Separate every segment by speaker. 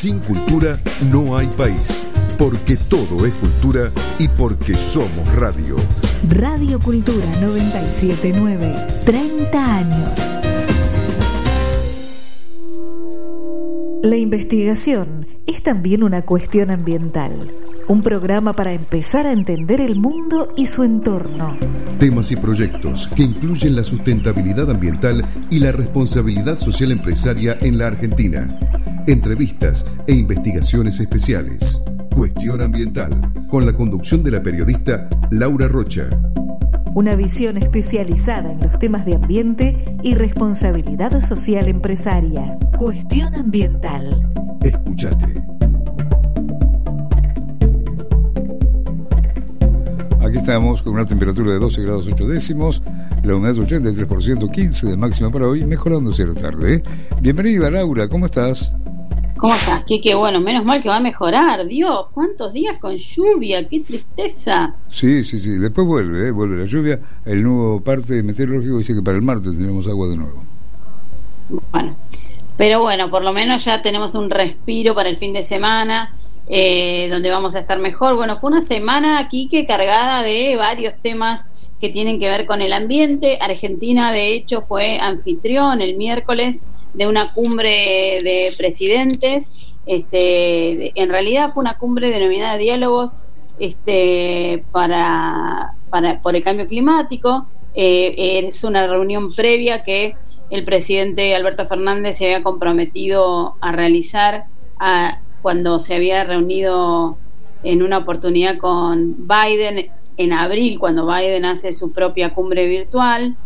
Speaker 1: sin cultura no hay país. Porque todo es cultura y porque somos radio.
Speaker 2: Radio Cultura 979, 30 años. La investigación es también una cuestión ambiental. Un programa para empezar a entender el mundo y su entorno.
Speaker 1: Temas y proyectos que incluyen la sustentabilidad ambiental y la responsabilidad social empresaria en la Argentina. Entrevistas e investigaciones especiales. Cuestión Ambiental, con la conducción de la periodista Laura Rocha.
Speaker 2: Una visión especializada en los temas de ambiente y responsabilidad social empresaria. Cuestión Ambiental.
Speaker 1: Escuchate.
Speaker 3: Aquí estamos con una temperatura de 12 grados 8 décimos, la humedad 83%, 15 de máxima para hoy, mejorando hacia la tarde. Bienvenida, Laura, ¿cómo estás?
Speaker 4: ¿Cómo estás? Qué bueno, menos mal que va a mejorar. Dios, ¿cuántos días con lluvia? ¡Qué tristeza!
Speaker 3: Sí, después vuelve la lluvia. El nuevo parte meteorológico dice que para el martes tendremos agua de nuevo.
Speaker 4: Bueno, pero bueno, por lo menos ya tenemos un respiro para el fin de semana, donde vamos a estar mejor. Bueno, fue una semana aquí que cargada de varios temas que tienen que ver con el ambiente. Argentina, de hecho, fue anfitrión el miércoles de una cumbre de presidentes. En realidad fue una cumbre denominada Diálogos por el cambio climático. Es una reunión previa que el presidente Alberto Fernández se había comprometido a realizar cuando se había reunido en una oportunidad con Biden en abril, cuando Biden hace su propia cumbre virtual.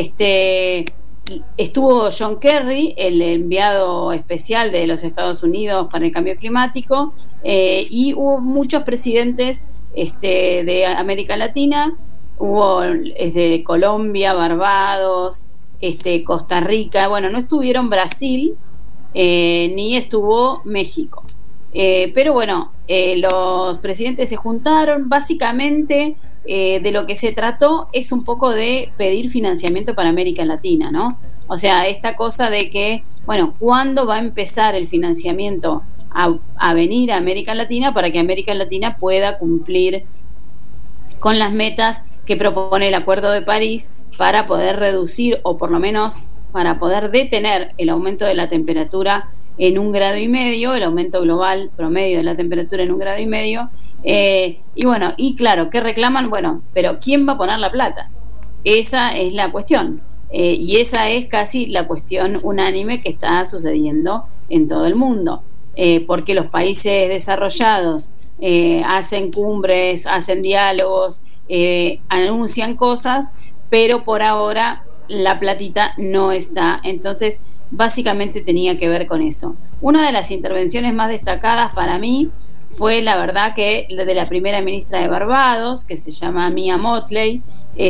Speaker 4: Estuvo John Kerry, el enviado especial de los Estados Unidos para el cambio climático, y hubo muchos presidentes de América Latina. Hubo desde Colombia, Barbados, Costa Rica. Bueno, no estuvieron Brasil ni estuvo México, pero bueno, los presidentes se juntaron. Básicamente de lo que se trató es un poco de pedir financiamiento para América Latina, ¿no? O sea, esta cosa de que, bueno, ¿cuándo va a empezar el financiamiento a venir a América Latina para que América Latina pueda cumplir con las metas que propone el Acuerdo de París para poder reducir, o por lo menos para poder detener el aumento de la temperatura en 1,5 grados, el aumento global promedio de la temperatura en 1,5 grados? Y bueno, y claro, ¿qué reclaman? Bueno, pero ¿quién va a poner la plata? Esa es la cuestión, y esa es casi la cuestión unánime que está sucediendo en todo el mundo, porque los países desarrollados hacen cumbres, hacen diálogos, anuncian cosas, pero por ahora la platita no está. Entonces básicamente tenía que ver con eso. Una de las intervenciones más destacadas para mí fue, la verdad, que la de la primera ministra de Barbados, que se llama Mia Mottley,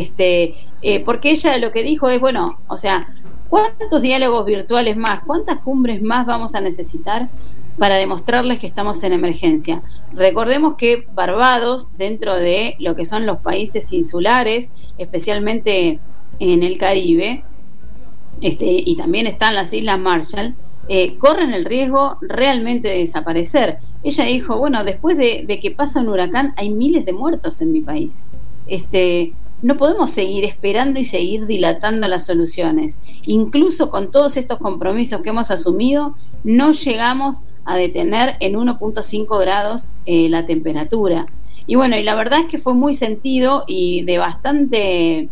Speaker 4: porque ella lo que dijo es, bueno, o sea, ¿cuántos diálogos virtuales más, cuántas cumbres más vamos a necesitar para demostrarles que estamos en emergencia? Recordemos que Barbados, dentro de lo que son los países insulares, especialmente en el Caribe, y también están las Islas Marshall, corren el riesgo realmente de desaparecer. Ella dijo, bueno, después de que pasa un huracán hay miles de muertos en mi país. No podemos seguir esperando y seguir dilatando las soluciones. Incluso con todos estos compromisos que hemos asumido, no llegamos a detener en 1,5 grados la temperatura. Y bueno, y la verdad es que fue muy sentido y de bastante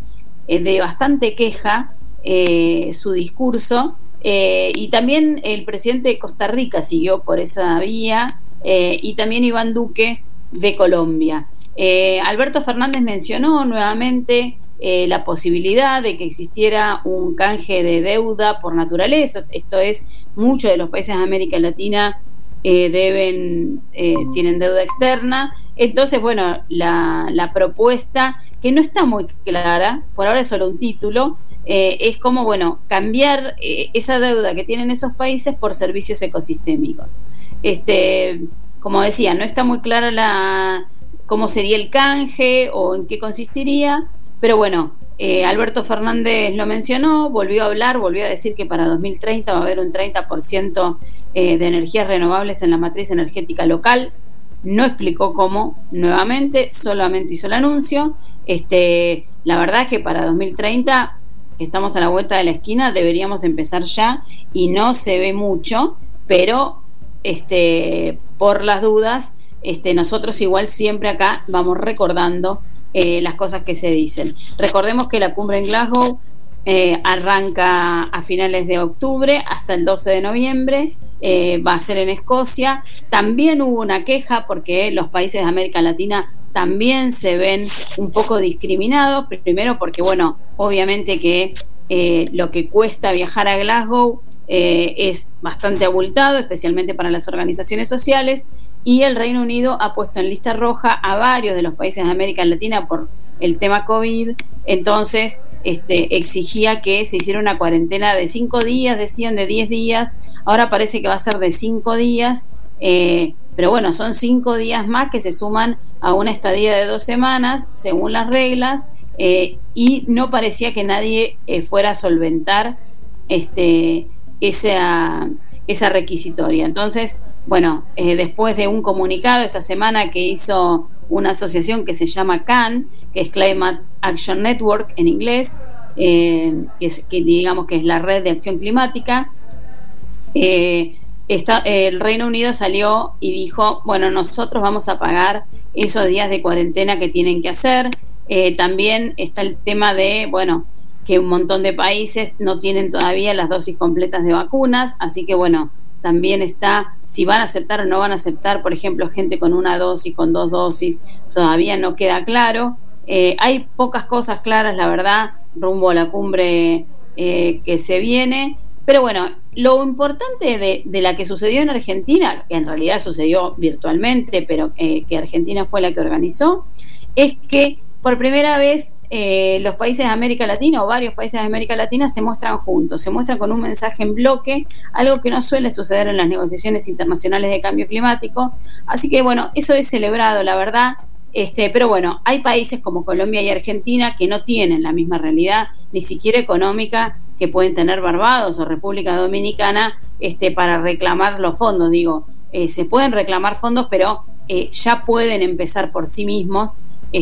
Speaker 4: queja su discurso. Y también el presidente de Costa Rica siguió por esa vía, y también Iván Duque de Colombia. Alberto Fernández mencionó nuevamente la posibilidad de que existiera un canje de deuda por naturaleza. Esto es, muchos de los países de América Latina tienen deuda externa. Entonces, bueno, la propuesta, que no está muy clara, por ahora es solo un título, es como, bueno, cambiar esa deuda que tienen esos países por servicios ecosistémicos. Como decía, no está muy clara cómo sería el canje o en qué consistiría, pero bueno, Alberto Fernández lo mencionó, volvió a hablar, volvió a decir que para 2030 va a haber un 30% de energías renovables en la matriz energética local. No explicó cómo, nuevamente, solamente hizo el anuncio. La verdad es que para 2030, que estamos a la vuelta de la esquina, deberíamos empezar ya, y no se ve mucho, pero por las dudas, nosotros igual siempre acá vamos recordando las cosas que se dicen. Recordemos que la cumbre en Glasgow arranca a finales de octubre hasta el 12 de noviembre, va a ser en Escocia. También hubo una queja porque los países de América Latina también se ven un poco discriminados, primero porque, bueno, obviamente que lo que cuesta viajar a Glasgow es bastante abultado, especialmente para las organizaciones sociales, y el Reino Unido ha puesto en lista roja a varios de los países de América Latina por el tema COVID. Entonces exigía que se hiciera una cuarentena de 5 días, decían de 10 días, ahora parece que va a ser de 5 días, pero bueno, son 5 días más que se suman a una estadía de 2 semanas, según las reglas, y no parecía que nadie fuera a solventar esa requisitoria. Entonces, bueno, después de un comunicado esta semana que hizo una asociación que se llama CAN, que es Climate Action Network en inglés, que digamos que es la red de acción climática, el Reino Unido salió y dijo, bueno, nosotros vamos a pagar esos días de cuarentena que tienen que hacer. También está el tema de, bueno, que un montón de países no tienen todavía las dosis completas de vacunas, así que bueno, también está si van a aceptar o no van a aceptar, por ejemplo, gente con 1 dosis, con 2 dosis, todavía no queda claro. Hay pocas cosas claras, la verdad, rumbo a la cumbre que se viene, pero bueno, lo importante de la que sucedió en Argentina, que en realidad sucedió virtualmente, pero que Argentina fue la que organizó, es que por primera vez los países de América Latina, o varios países de América Latina, se muestran juntos, se muestran con un mensaje en bloque, algo que no suele suceder en las negociaciones internacionales de cambio climático. Así que bueno, eso es celebrado, la verdad. Pero bueno, hay países como Colombia y Argentina que no tienen la misma realidad, ni siquiera económica, que pueden tener Barbados o República Dominicana, para reclamar los fondos. Digo, se pueden reclamar fondos, pero ya pueden empezar por sí mismos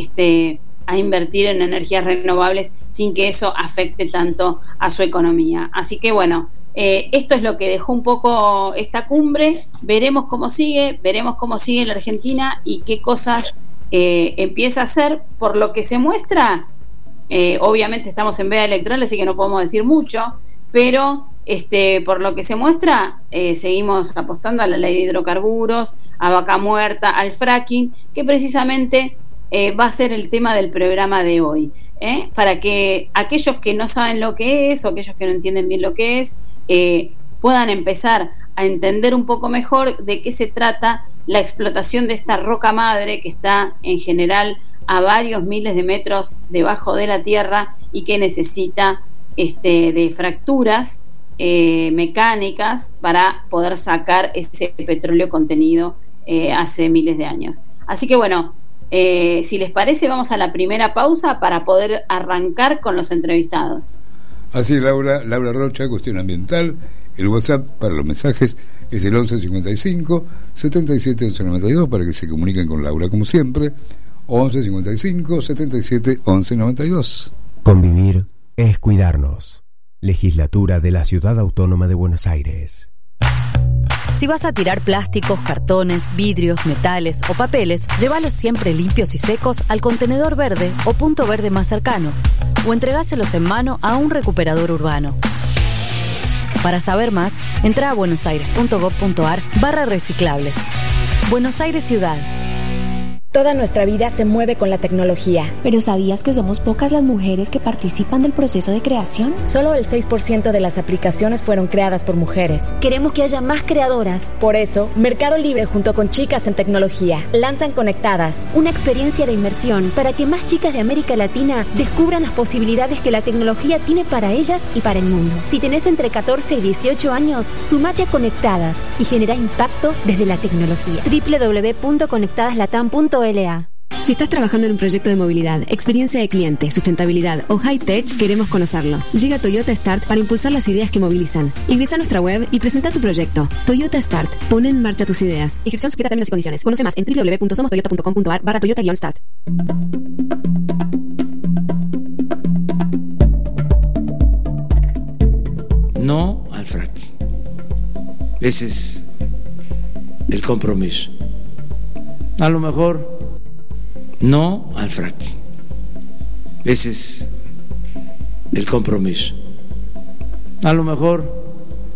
Speaker 4: a invertir en energías renovables sin que eso afecte tanto a su economía. Así que bueno, esto es lo que dejó un poco esta cumbre. Veremos cómo sigue la Argentina y qué cosas empieza a hacer. Por lo que se muestra, obviamente estamos en veda electoral, así que no podemos decir mucho, pero por lo que se muestra, seguimos apostando a la ley de hidrocarburos, a vaca muerta, al fracking, que precisamente va a ser el tema del programa de hoy, para que aquellos que no saben lo que es, o aquellos que no entienden bien lo que es, puedan empezar a entender un poco mejor de qué se trata la explotación de esta roca madre que está en general a varios miles de metros debajo de la tierra y que necesita de fracturas mecánicas para poder sacar ese petróleo contenido hace miles de años. Así que bueno, si les parece, vamos a la primera pausa para poder arrancar con los entrevistados.
Speaker 3: Así, Laura Rocha, Cuestión Ambiental. El WhatsApp para los mensajes es el 1155 77 1192 para que se comuniquen con Laura como siempre. 1155 77 1192.
Speaker 5: Convivir es cuidarnos. Legislatura de la Ciudad Autónoma de Buenos Aires.
Speaker 6: Si vas a tirar plásticos, cartones, vidrios, metales o papeles, llévalos siempre limpios y secos al contenedor verde o punto verde más cercano, o entregáselos en mano a un recuperador urbano. Para saber más, entra a buenosaires.gov.ar/reciclables. Buenos Aires Ciudad.
Speaker 7: Toda nuestra vida se mueve con la tecnología.
Speaker 8: ¿Pero sabías que somos pocas las mujeres que participan del proceso de creación?
Speaker 7: Solo el 6% de las aplicaciones fueron creadas por mujeres.
Speaker 8: Queremos que haya más creadoras.
Speaker 7: Por eso, Mercado Libre junto con Chicas en Tecnología lanzan Conectadas,
Speaker 8: una experiencia de inmersión para que más chicas de América Latina descubran las posibilidades que la tecnología tiene para ellas y para el mundo. Si tenés entre 14 y 18 años, sumate a Conectadas y genera impacto desde la tecnología. www.conectadaslatam.la.
Speaker 9: Si estás trabajando en un proyecto de movilidad, experiencia de cliente, sustentabilidad o high-tech, queremos conocerlo. Llega Toyota Start para impulsar las ideas que movilizan. Ingresa a nuestra web y presenta tu proyecto. Toyota Start. Pone en marcha tus ideas. Inscripción sujeta a términos y condiciones. Conoce más en www.somostoyota.com.ar/Toyota-Start.
Speaker 10: No al fracking. Ese es el compromiso. A lo mejor no al fracking. Ese es el compromiso. A lo mejor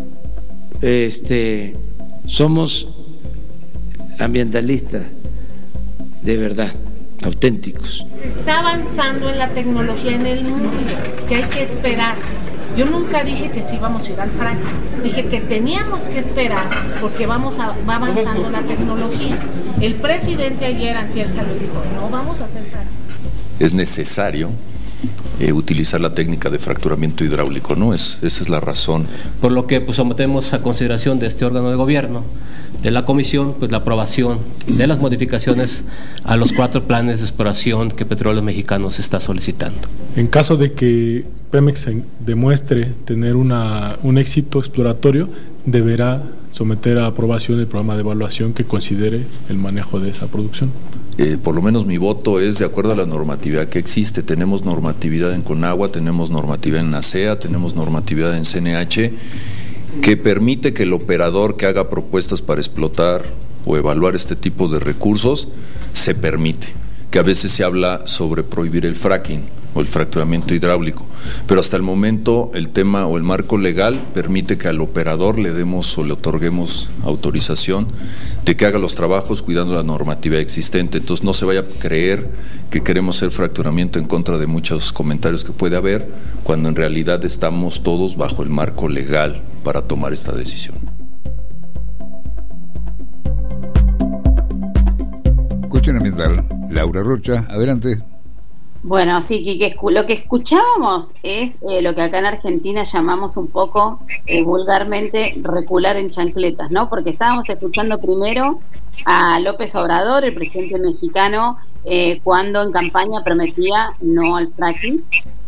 Speaker 10: somos ambientalistas de verdad, auténticos.
Speaker 11: Se está avanzando en la tecnología en el mundo, que hay que esperar. Yo nunca dije que sí íbamos a ir al fracking, dije que teníamos que esperar porque va avanzando la tecnología. El presidente ayer, antier, se lo dijo, no vamos a hacer fracking.
Speaker 12: Es necesario utilizar la técnica de fracturamiento hidráulico, ¿no? Esa es la razón.
Speaker 13: Por lo que sometemos a consideración de este órgano de gobierno, de la comisión, la aprobación de las modificaciones a los 4 planes de exploración que Petróleos Mexicanos está solicitando.
Speaker 14: En caso de que Pemex demuestre tener un éxito exploratorio, deberá someter a aprobación el programa de evaluación que considere el manejo de esa producción.
Speaker 12: Por lo menos mi voto es de acuerdo a la normatividad que existe. Tenemos normatividad en Conagua, tenemos normatividad en NACEA, tenemos normatividad en CNH, que permite que el operador que haga propuestas para explotar o evaluar este tipo de recursos, se permite. Que a veces se habla sobre prohibir el fracking o el fracturamiento hidráulico, pero hasta el momento el tema o el marco legal permite que al operador le demos o le otorguemos autorización de que haga los trabajos cuidando la normatividad existente. Entonces no se vaya a creer que queremos hacer fracturamiento en contra de muchos comentarios que puede haber, cuando en realidad estamos todos bajo el marco legal para tomar esta decisión.
Speaker 3: Cuestión ambiental. Laura Rocha, adelante.
Speaker 4: Bueno, sí, Quique, lo que escuchábamos es lo que acá en Argentina llamamos un poco vulgarmente recular en chancletas, ¿no? Porque estábamos escuchando primero a López Obrador, el presidente mexicano, cuando en campaña prometía no al fracking,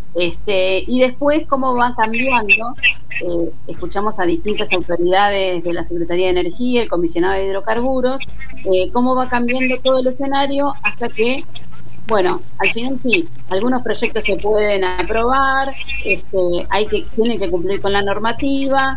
Speaker 4: y después cómo va cambiando. Escuchamos a distintas autoridades de la Secretaría de Energía, el comisionado de Hidrocarburos, cómo va cambiando todo el escenario hasta que, bueno, al final sí, algunos proyectos se pueden aprobar, tienen que cumplir con la normativa.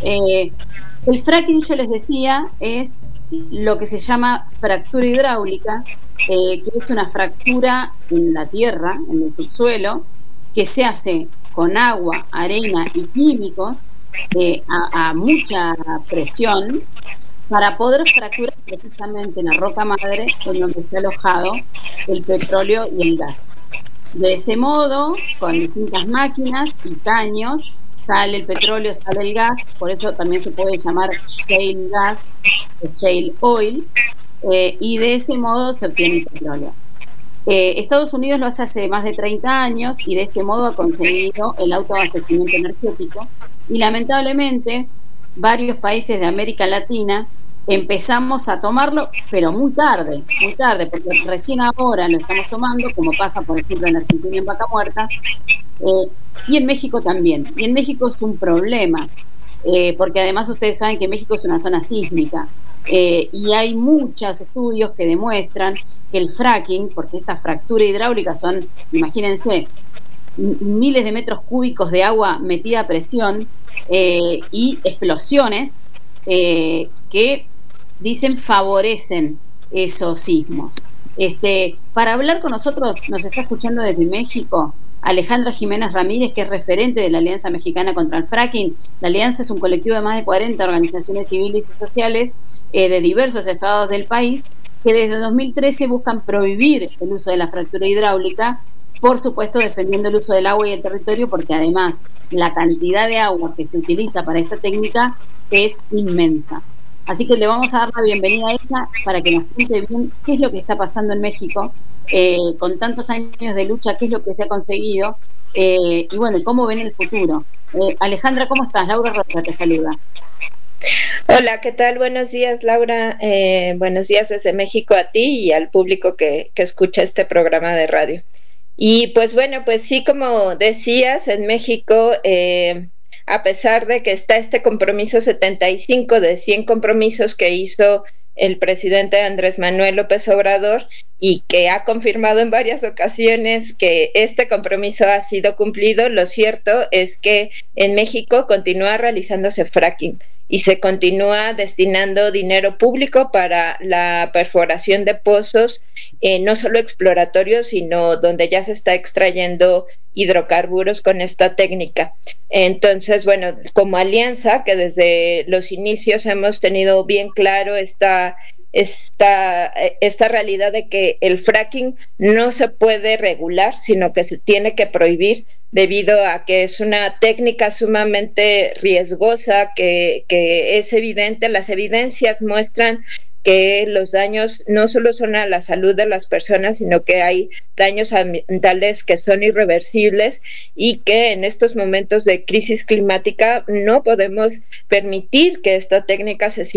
Speaker 4: El fracking, yo les decía, es lo que se llama fractura hidráulica, que es una fractura en la tierra, en el subsuelo, que se hace con agua, arena y químicos a mucha presión para poder fracturar precisamente en la roca madre en donde está alojado el petróleo y el gas. De ese modo, con distintas máquinas y caños, sale el petróleo, sale el gas, por eso también se puede llamar shale gas o shale oil, y de ese modo se obtiene el petróleo. Estados Unidos lo hace más de 30 años y de este modo ha conseguido el autoabastecimiento energético, y lamentablemente varios países de América Latina empezamos a tomarlo, pero muy tarde, porque recién ahora lo estamos tomando, como pasa por ejemplo en Argentina y en Vaca Muerta, y en México también. Y en México es un problema, porque además ustedes saben que México es una zona sísmica, y hay muchos estudios que demuestran que el fracking, porque esta fractura hidráulica son, imagínense, miles de metros cúbicos de agua metida a presión, y explosiones que dicen favorecen esos sismos. Para hablar con nosotros nos está escuchando desde México Alejandra Jiménez Ramírez, que es referente de la Alianza Mexicana contra el Fracking. La Alianza es un colectivo de más de 40 organizaciones civiles y sociales de diversos estados del país, que desde 2013 buscan prohibir el uso de la fractura hidráulica, por supuesto defendiendo el uso del agua y el territorio, porque además la cantidad de agua que se utiliza para esta técnica es inmensa. Así que le vamos a dar la bienvenida a ella para que nos cuente bien qué es lo que está pasando en México, con tantos años de lucha, qué es lo que se ha conseguido, y bueno, cómo ven el futuro. Alejandra, ¿cómo estás? Laura Rocha te saluda.
Speaker 15: Hola, ¿qué tal? Buenos días, Laura. Buenos días desde México a ti y al público que escucha este programa de radio. Y pues bueno, pues sí, como decías, en México, a pesar de que está este compromiso 75 de 100 compromisos que hizo el presidente Andrés Manuel López Obrador y que ha confirmado en varias ocasiones que este compromiso ha sido cumplido, lo cierto es que en México continúa realizándose fracking y se continúa destinando dinero público para la perforación de pozos, no solo exploratorios, sino donde ya se está extrayendo hidrocarburos con esta técnica. Entonces, bueno, como alianza, que desde los inicios hemos tenido bien claro esta realidad de que el fracking no se puede regular, sino que se tiene que prohibir, debido a que es una técnica sumamente riesgosa, que es evidente, las evidencias muestran que los daños no solo son a la salud de las personas, sino que hay daños ambientales que son irreversibles y que en estos momentos de crisis climática no podemos permitir que esta técnica se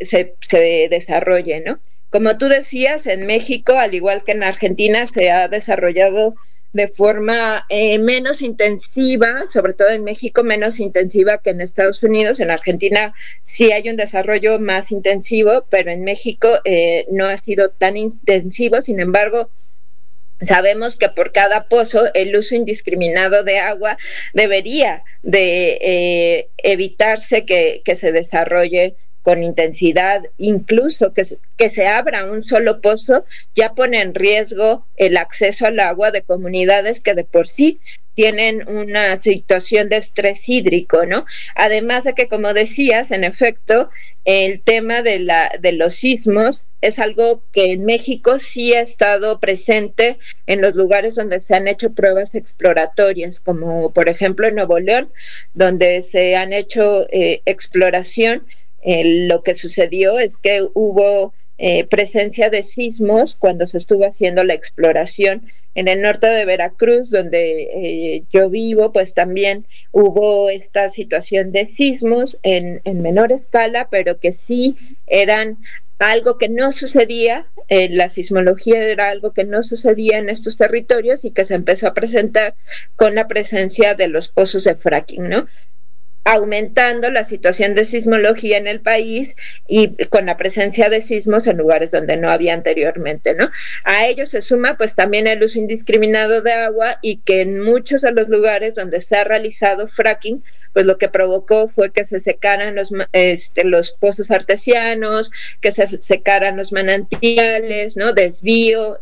Speaker 15: desarrolle, ¿no? Como tú decías, en México, al igual que en Argentina, se ha desarrollado de forma menos intensiva, sobre todo en México, menos intensiva que en Estados Unidos. En Argentina sí hay un desarrollo más intensivo, pero en México no ha sido tan intensivo. Sin embargo, sabemos que por cada pozo el uso indiscriminado de agua debería de evitarse que se desarrolle con intensidad. Incluso que se abra un solo pozo ya pone en riesgo el acceso al agua de comunidades que de por sí tienen una situación de estrés hídrico, ¿no? Además de que, como decías, en efecto, el tema de los sismos es algo que en México sí ha estado presente en los lugares donde se han hecho pruebas exploratorias, como por ejemplo en Nuevo León, donde se han hecho exploración. Lo que sucedió es que hubo presencia de sismos cuando se estuvo haciendo la exploración. En el norte de Veracruz, donde yo vivo, pues también hubo esta situación de sismos en menor escala, pero que sí eran algo que no sucedía. La sismología era algo que no sucedía en estos territorios y que se empezó a presentar con la presencia de los pozos de fracking, ¿no? Aumentando la situación de sismología en el país y con la presencia de sismos en lugares donde no había anteriormente, ¿no? A ello se suma pues también el uso indiscriminado de agua, y que en muchos de los lugares donde se ha realizado fracking, pues lo que provocó fue que se secaran los pozos artesianos, que se secaran los manantiales, ¿no? Desvío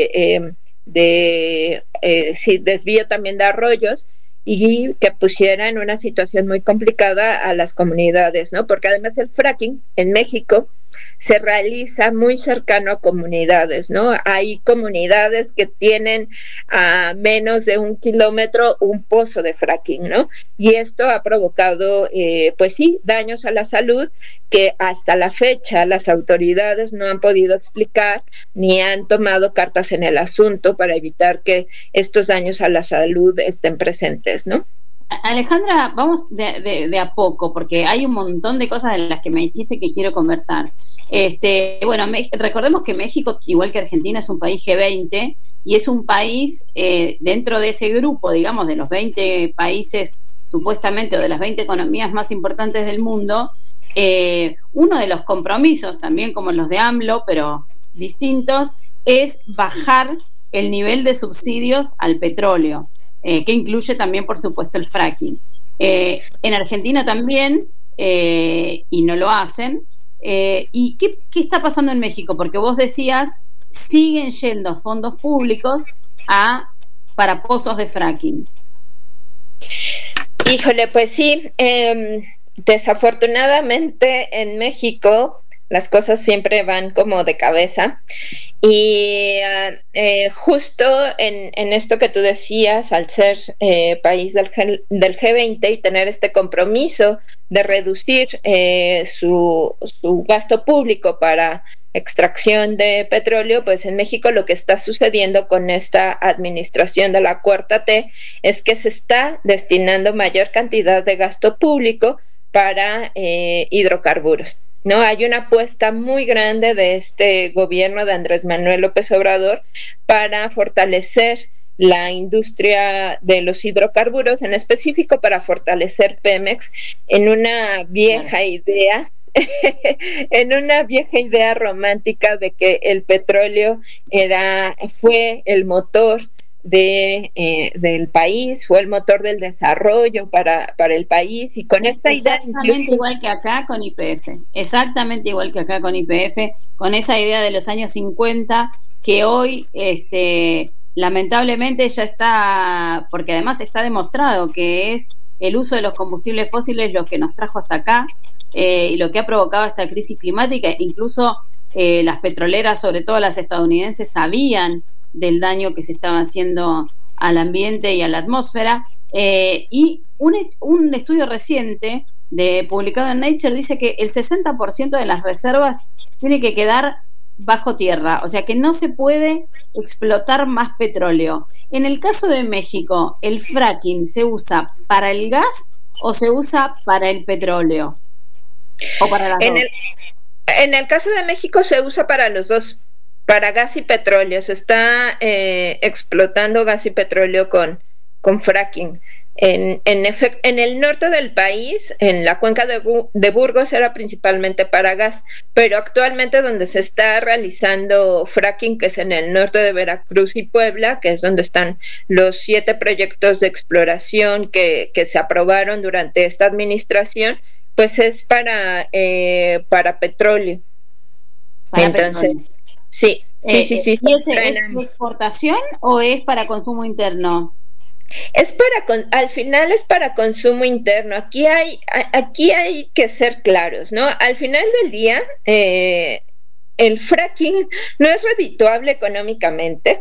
Speaker 15: desvío también de arroyos, y que pusiera en una situación muy complicada a las comunidades, ¿no? Porque además el fracking en México se realiza muy cercano a comunidades, ¿no? Hay comunidades que tienen a menos de 1 kilómetro un pozo de fracking, ¿no? Y esto ha provocado, pues sí, daños a la salud que hasta la fecha las autoridades no han podido explicar ni han tomado cartas en el asunto para evitar que estos daños a la salud estén presentes, ¿no?
Speaker 4: Alejandra, vamos de a poco, porque hay un montón de cosas de las que me dijiste que quiero conversar. Bueno, recordemos que México, igual que Argentina, es un país G20 y es un país dentro de ese grupo, digamos, de los 20 países supuestamente, o de las 20 economías más importantes del mundo. Uno de los compromisos, también como los de AMLO, pero distintos, es bajar el nivel de subsidios al petróleo, que incluye también, por supuesto, el fracking. En Argentina también, y no lo hacen. ¿Y qué está pasando en México? Porque vos decías, siguen yendo fondos públicos para pozos de fracking.
Speaker 15: Híjole, pues sí, desafortunadamente en México las cosas siempre van como de cabeza, y justo en esto que tú decías, al ser país del G20 y tener este compromiso de reducir su gasto público para extracción de petróleo, pues en México lo que está sucediendo con esta administración de la 4T es que se está destinando mayor cantidad de gasto público para hidrocarburos, ¿no? Hay una apuesta muy grande de este gobierno de Andrés Manuel López Obrador para fortalecer la industria de los hidrocarburos, en específico para fortalecer Pemex, en una vieja idea romántica de que el petróleo fue el motor del país, fue el motor del desarrollo para el país, y con esta idea
Speaker 4: exactamente igual que acá con YPF, con esa idea de los años 50 que hoy lamentablemente ya está, porque además está demostrado que es el uso de los combustibles fósiles lo que nos trajo hasta acá, y lo que ha provocado esta crisis climática. Incluso las petroleras, sobre todo las estadounidenses, sabían del daño que se estaba haciendo al ambiente y a la atmósfera, y un estudio reciente publicado en Nature dice que el 60% de las reservas tiene que quedar bajo tierra, o sea que no se puede explotar más petróleo. En el caso de México, ¿el fracking se usa para el gas o se usa para el petróleo? ¿O para las dos?
Speaker 15: En el caso de México se usa para los dos, para gas y petróleo. Se está explotando gas y petróleo con fracking. En el norte del país, en la cuenca de Burgos, era principalmente para gas, pero actualmente donde se está realizando fracking, que es en el norte de Veracruz y Puebla, que es donde están los 7 proyectos de exploración que se aprobaron durante esta administración, pues es para petróleo. Entonces, sí.
Speaker 4: ¿Es exportación o es para consumo interno?
Speaker 15: Al final es para consumo interno. Aquí hay que ser claros, ¿no? Al final del día, el fracking no es redituable económicamente.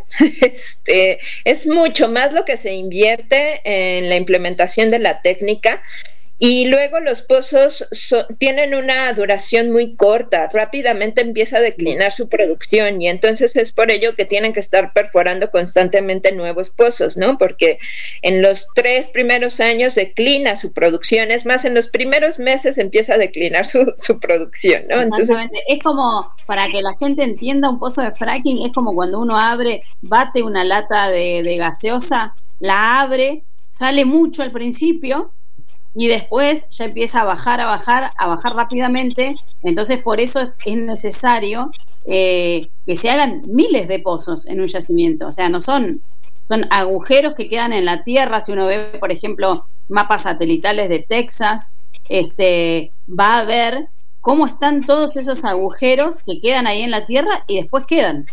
Speaker 15: Es mucho más lo que se invierte en la implementación de la técnica. Y luego los pozos tienen una duración muy corta, rápidamente empieza a declinar su producción, y entonces es por ello que tienen que estar perforando constantemente nuevos pozos, ¿no? Porque en los 3 primeros años declina su producción, es más, en los primeros meses empieza a declinar su producción, ¿no? Entonces,
Speaker 4: es como, para que la gente entienda, un pozo de fracking es como cuando uno bate una lata de gaseosa, la abre, sale mucho al principio, y después ya empieza a bajar rápidamente. Entonces por eso es necesario que se hagan miles de pozos en un yacimiento. O sea, no son agujeros que quedan en la tierra. Si uno ve, por ejemplo, mapas satelitales de Texas, va a ver cómo están todos esos agujeros que quedan ahí en la tierra y después quedan.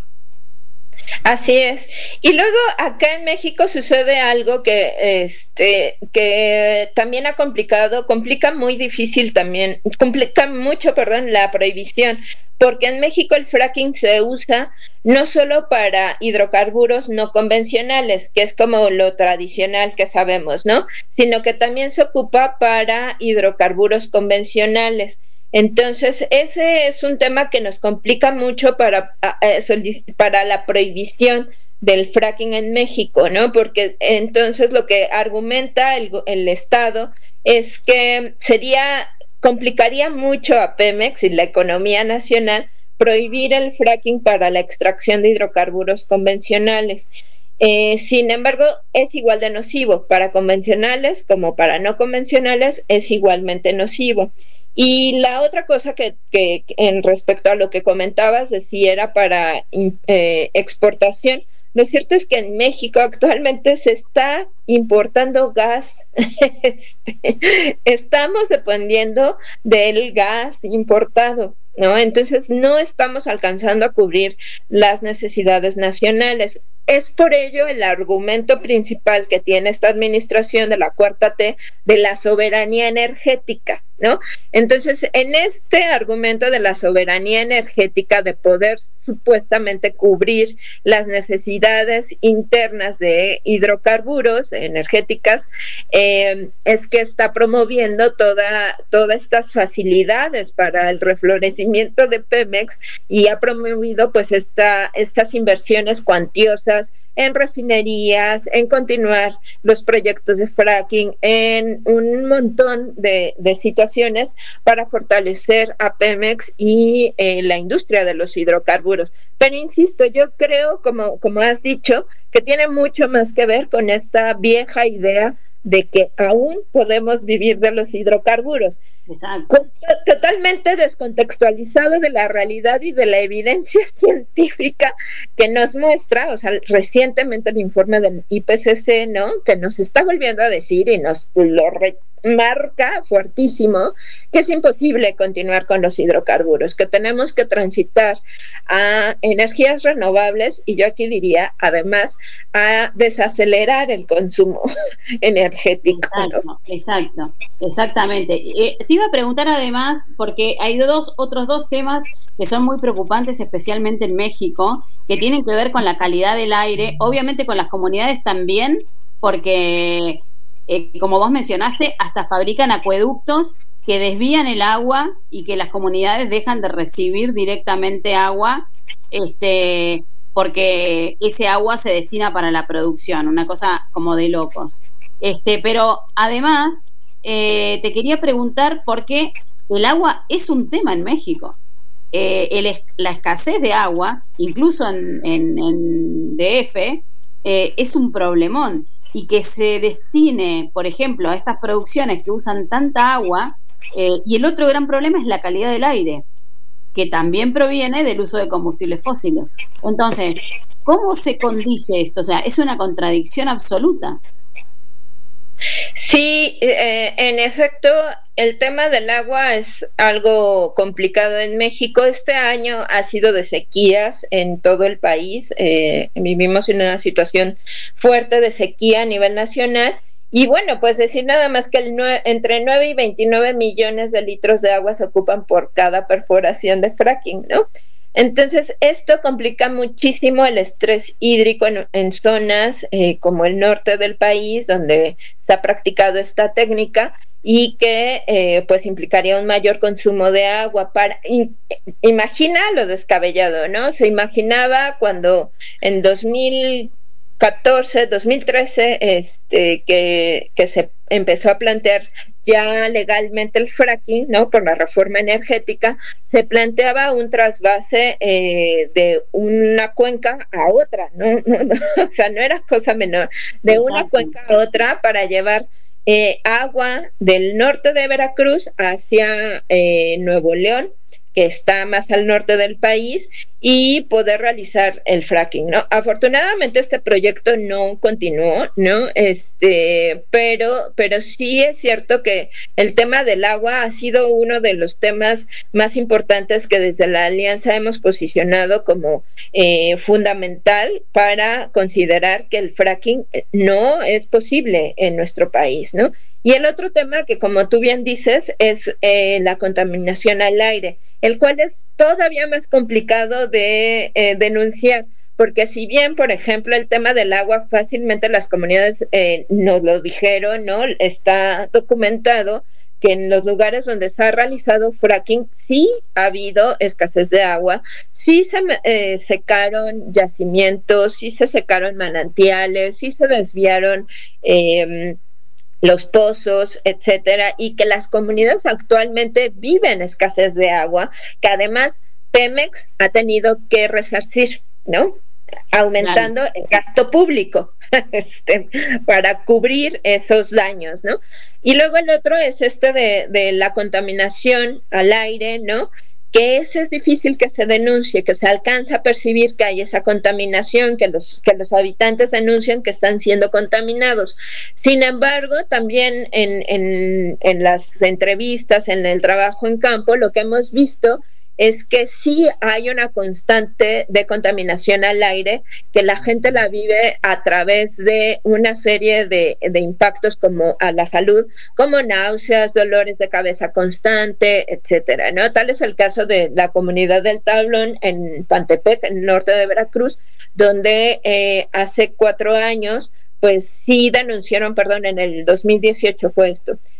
Speaker 15: Así es. Y luego acá en México sucede algo que también complica mucho, la prohibición, porque en México el fracking se usa no solo para hidrocarburos no convencionales, que es como lo tradicional que sabemos, ¿no? Sino que también se ocupa para hidrocarburos convencionales. Entonces, ese es un tema que nos complica mucho para la prohibición del fracking en México, ¿no? Porque entonces lo que argumenta el Estado es que complicaría mucho a Pemex y la economía nacional prohibir el fracking para la extracción de hidrocarburos convencionales. Sin embargo, es igual de nocivo para convencionales como para no convencionales, es igualmente nocivo. Y la otra cosa que en respecto a lo que comentabas de si era para exportación, lo cierto es que en México actualmente se está importando gas. Estamos dependiendo del gas importado, ¿no? Entonces no estamos alcanzando a cubrir las necesidades nacionales. Es por ello el argumento principal que tiene esta administración de la Cuarta T de la soberanía energética, ¿no? Entonces, en este argumento de la soberanía energética, de poder supuestamente cubrir las necesidades internas de hidrocarburos energéticas, es que está promoviendo todas estas facilidades para el reflorecimiento de Pemex, y ha promovido pues estas inversiones cuantiosas en refinerías, en continuar los proyectos de fracking, en un montón de situaciones para fortalecer a Pemex y la industria de los hidrocarburos. Pero insisto, yo creo, como has dicho, que tiene mucho más que ver con esta vieja idea de que aún podemos vivir de los hidrocarburos.
Speaker 4: Exacto.
Speaker 15: Totalmente descontextualizado de la realidad y de la evidencia científica que nos muestra, o sea, recientemente el informe del IPCC, ¿no?, que nos está volviendo a decir y nos lo marca fuertísimo, que es imposible continuar con los hidrocarburos, que tenemos que transitar a energías renovables, y yo aquí diría, además, a desacelerar el consumo energético.
Speaker 4: Exactamente. Te iba a preguntar además, porque hay otros dos temas que son muy preocupantes, especialmente en México, que tienen que ver con la calidad del aire, obviamente con las comunidades también, porque como vos mencionaste, hasta fabrican acueductos que desvían el agua y que las comunidades dejan de recibir directamente agua, porque ese agua se destina para la producción, una cosa como de locos. Pero además, te quería preguntar por qué el agua es un tema en México. La escasez de agua, incluso en DF, es un problemón. Y que se destine, por ejemplo, a estas producciones que usan tanta agua, y el otro gran problema es la calidad del aire, que también proviene del uso de combustibles fósiles. Entonces, ¿cómo se condice esto? O sea, es una contradicción absoluta.
Speaker 15: Sí, en efecto, el tema del agua es algo complicado en México. Este año ha sido de sequías en todo el país. Vivimos en una situación fuerte de sequía a nivel nacional. Y bueno, pues decir nada más que entre 9 y 29 millones de litros de agua se ocupan por cada perforación de fracking, ¿no? Entonces, esto complica muchísimo el estrés hídrico en zonas como el norte del país, donde se ha practicado esta técnica, y que pues implicaría un mayor consumo de agua. Imagina lo descabellado, ¿no? Se imaginaba cuando en 2014, 2013, que se empezó a plantear ya legalmente el fracking, ¿no?, por la reforma energética, se planteaba un trasvase de una cuenca a otra, ¿no? O sea, no era cosa menor, de Exacto. Una cuenca a otra para llevar agua del norte de Veracruz hacia Nuevo León, que está más al norte del país, y poder realizar el fracking, ¿no? Afortunadamente este proyecto no continuó, ¿no? Pero sí es cierto que el tema del agua ha sido uno de los temas más importantes que desde la Alianza hemos posicionado como fundamental para considerar que el fracking no es posible en nuestro país, ¿no? Y el otro tema que, como tú bien dices, es la contaminación al aire, el cual es todavía más complicado de denunciar, porque si bien, por ejemplo, el tema del agua fácilmente las comunidades nos lo dijeron, ¿no? Está documentado que en los lugares donde se ha realizado fracking sí ha habido escasez de agua, sí se secaron yacimientos, sí se secaron manantiales, sí se desviaron los pozos, etcétera, y que las comunidades actualmente viven escasez de agua, que además Pemex ha tenido que resarcir, ¿no?, aumentando el gasto público para cubrir esos daños, ¿no? Y luego el otro es de la contaminación al aire, ¿no?, que ese es difícil que se denuncie, que se alcanza a percibir que hay esa contaminación, que los habitantes denuncian que están siendo contaminados. Sin embargo, también en las entrevistas, en el trabajo en campo, lo que hemos visto es que sí hay una constante de contaminación al aire, que la gente la vive a través de una serie de impactos como a la salud, como náuseas, dolores de cabeza constante, etcétera, ¿no? Tal es el caso de la comunidad del Tablón en Pantepec, en el norte de Veracruz, donde hace 4 años, pues sí denunciaron, en el 2018 fue esto,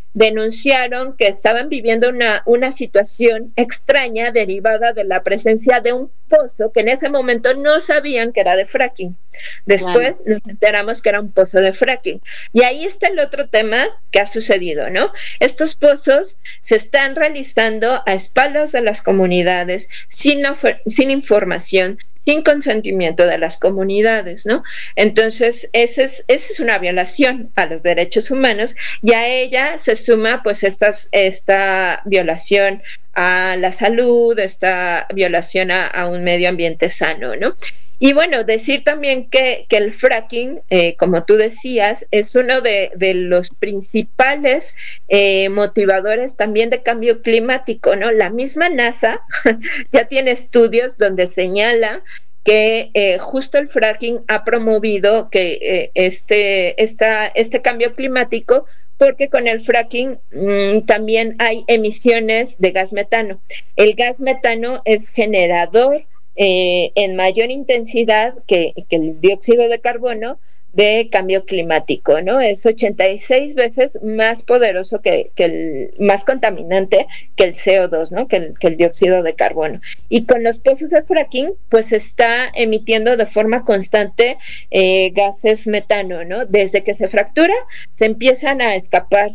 Speaker 15: denunciaron que estaban viviendo una situación extraña derivada de la presencia de un pozo que en ese momento no sabían que era de fracking. Después nos enteramos que era un pozo de fracking. Y ahí está el otro tema que ha sucedido, ¿no? Estos pozos se están realizando a espaldas de las comunidades, sin información, sin consentimiento de las comunidades, ¿no? Entonces, esa es una violación a los derechos humanos, y a ella se suma pues esta violación a la salud, esta violación a un medio ambiente sano, ¿no? Y bueno, decir también que el fracking, como tú decías, es uno de los principales motivadores también de cambio climático, ¿no? La misma NASA ya tiene estudios donde señala que justo el fracking ha promovido que este cambio climático, porque con el fracking también hay emisiones de gas metano. El gas metano es generador en mayor intensidad que el dióxido de carbono de cambio climático, ¿no? Es 86 veces más poderoso más contaminante que el CO2, ¿no? Que el dióxido de carbono. Y con los pozos de fracking, pues se está emitiendo de forma constante gases metano, ¿no? Desde que se fractura, se empieza a escapar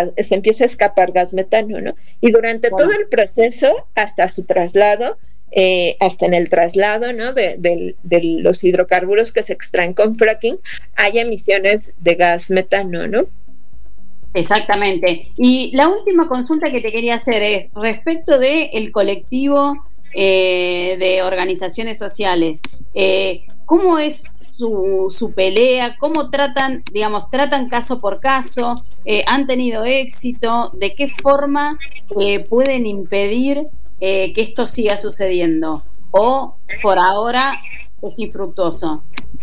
Speaker 15: gas metano, ¿no? Y durante todo el proceso, hasta su traslado, hasta en el traslado, ¿no? de los hidrocarburos que se extraen con fracking, hay emisiones de gas metano, ¿no?
Speaker 4: Exactamente. Y la última consulta que te quería hacer es respecto del colectivo de organizaciones sociales. ¿Cómo es su pelea? ¿Cómo tratan caso por caso? ¿Han tenido éxito? ¿De qué forma pueden impedir que esto siga sucediendo? ¿O por ahora es infructuoso?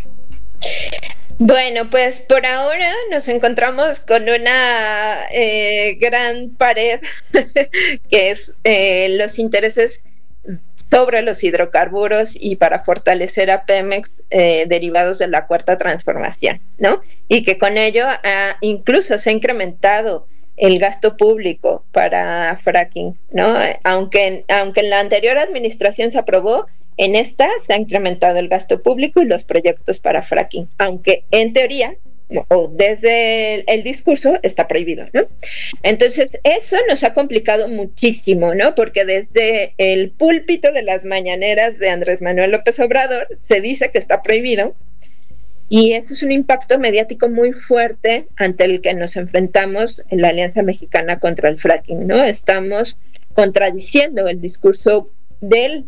Speaker 15: Bueno, pues por ahora nos encontramos con una gran pared que es los intereses sobre los hidrocarburos y para fortalecer a Pemex derivados de la Cuarta Transformación, ¿no? Y que con ello incluso se ha incrementado el gasto público para fracking, ¿no? Aunque en la anterior administración se aprobó, en esta se ha incrementado el gasto público y los proyectos para fracking, aunque en teoría o desde el discurso está prohibido, ¿no? Entonces eso nos ha complicado muchísimo, ¿no? Porque desde el púlpito de las mañaneras de Andrés Manuel López Obrador se dice que está prohibido, y eso es un impacto mediático muy fuerte ante el que nos enfrentamos en la Alianza Mexicana contra el Fracking, ¿no? Estamos contradiciendo el discurso del